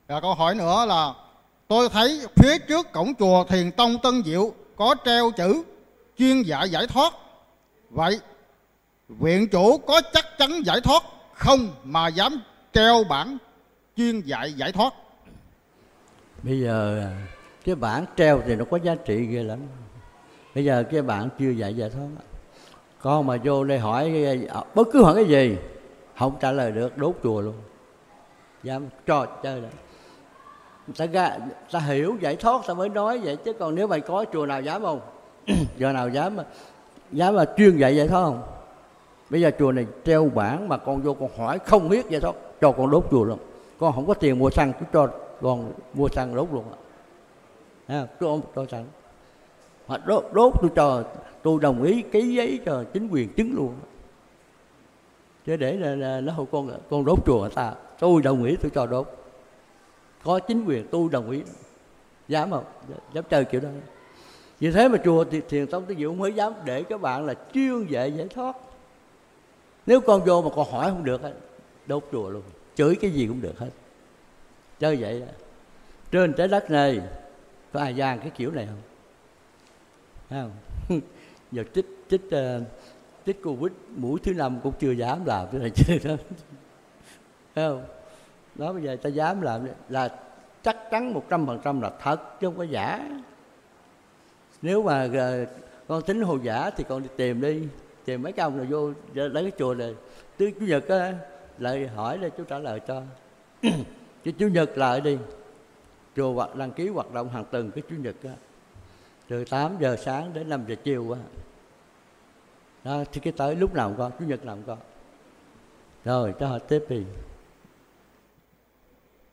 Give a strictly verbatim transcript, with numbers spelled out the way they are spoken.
Và câu hỏi nữa là tôi thấy phía trước cổng chùa Thiền Tông Tân Diệu có treo chữ chuyên dạy giải thoát. Vậy viện chủ có chắc chắn giải thoát không mà dám treo bảng chuyên dạy giải thoát? Bây giờ cái bảng treo thì nó có giá trị ghê lắm. Bây giờ cái bạn chưa dạy giải thoát, con mà vô đây hỏi bất cứ hỏi cái gì không trả lời được, đốt chùa luôn. Dám trò chơi đó. Ta, ra, ta hiểu giải thoát ta mới nói vậy, chứ còn nếu mày có chùa nào dám không? Chùa nào dám dám mà chuyên dạy giải thoát không? Bây giờ chùa này treo bảng mà con vô con hỏi không biết giải thoát, cho con đốt chùa luôn. Con không có tiền mua xăng, cứ cho con mua xăng đốt luôn. À, cho, cho xăng. Mà đốt, đốt tôi cho, tôi đồng ý ký giấy cho chính quyền chứng luôn. Chứ để là, là nó không con con đốt chùa người ta, tôi đồng ý tôi cho đốt. Có chính quyền tôi đồng ý. Dám không? Dám chơi kiểu đó. Vì thế mà chùa thì Thiền Tông Tân Diệu không mới dám để các bạn là chuyên dạy giải thoát. Nếu con vô mà con hỏi không được, đốt chùa luôn, chửi cái gì cũng được hết. Chơi vậy đó. Trên trái đất này có ai gian cái kiểu này không? Thấy không? Giờ chích chích uh, chích Covid mũi thứ năm cũng chưa dám làm cái này chơi đó. Thấy không? Đó, bây giờ ta dám làm là chắc chắn một trăm phần trăm là thật chứ không có giả. Nếu mà uh, con tính hồ giả thì con đi tìm đi, tìm mấy cái ông nào vô lấy cái chùa này. Từ Chủ nhật á, lại hỏi đây chú trả lời cho. Chứ Chủ nhật lại đi, chùa hoặc đăng ký hoạt động hàng tuần cái Chủ nhật á, từ tám giờ sáng đến năm giờ chiều á. Đó, thì cái tới lúc nào con, Chủ nhật nào con. Rồi cho họ tiếp đi.